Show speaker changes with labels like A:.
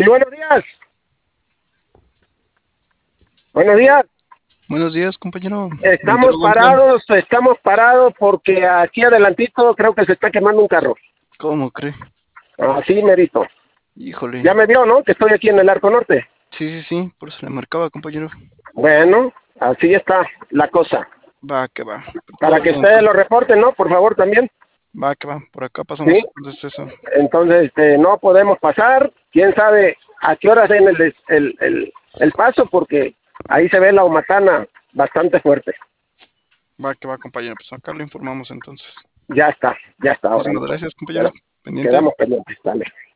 A: Sí, buenos días. Buenos días.
B: Buenos días, compañero.
A: Estamos
B: Montero Gonzalo.
A: parados porque aquí adelantito creo que se está quemando un carro.
B: ¿Cómo cree?
A: Así, merito.
B: Híjole.
A: Ya me vio, ¿no? Que estoy aquí en el Arco Norte.
B: Sí, sí, sí, por eso le marcaba, compañero.
A: Bueno, así está la cosa.
B: Va, que va. Todo
A: Para que
B: bien,
A: ustedes lo reporten, ¿no? Por favor, también.
B: va, que va. Por acá pasamos
A: Sí.
B: entonces eso.
A: Entonces, no podemos pasar. ¿Quién sabe a qué horas en el paso? Porque ahí se ve la humatana bastante fuerte.
B: Va, que va, compañero. Pues acá lo informamos entonces.
A: Ya está ahora,
B: Muchísimas
A: ¿no?
B: gracias, compañero.
A: Queda-
B: Pendiente.
A: Quedamos pendientes. Dale.